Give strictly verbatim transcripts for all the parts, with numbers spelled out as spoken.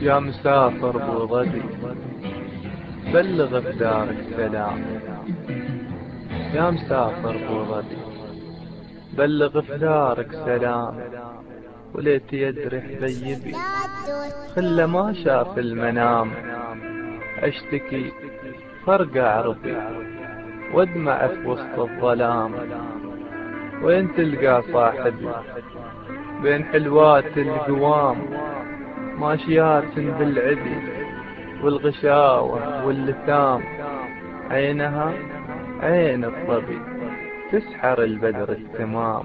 يا مسافر بوظبي بلغ بدارك سلام. يا مسافر بوظبي بلغ بدارك سلام. وليت يدري حبيبي خله ما شاف المنام. اشتكي فرقع عربي وادمع في وسط الظلام. وين تلقى صاحبي بين حلوات القوام، ماشيات بالعدي والغشاوة واللثام. عينها عين الظبي تسحر البدر التمام.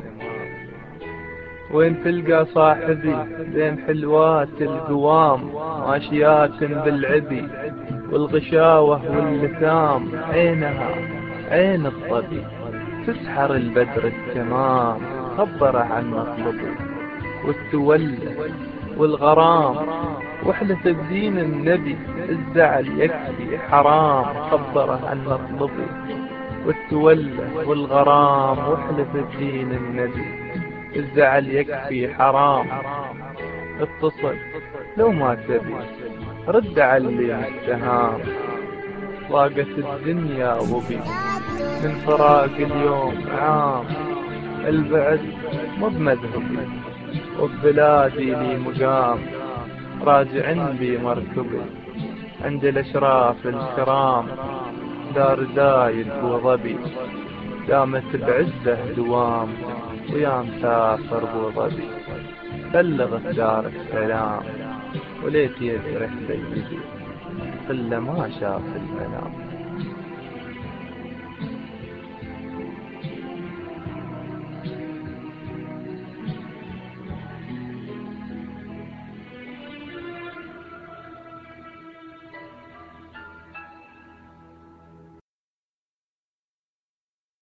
وين تلقى صاحبي بين حلوات القوام، ماشيات بالعدي والغشاوة واللثام. عينها عين الظبي تسحر البدر التمام. خبره عن مطلبي والتولى والغرام، واحلف بدين النبي الزعل يكفي حرام. خبره عن مطلبي والتولى والغرام، واحلف بدين النبي الزعل يكفي حرام. اتصل لو ما تبي رد على اللي مستهام. ضاقت الدنيا وبي من فراق اليوم عام. البعد مو بمذهبي وببلادي لي مقام. راجع بي مركبي عند الاشراف الكرام. دار زايد بوظبي دامت بعزه دوام. ويا مسافر بوظبي بلغ دارك سلام. وليت يجرح سيدي خله ما شاف المنام.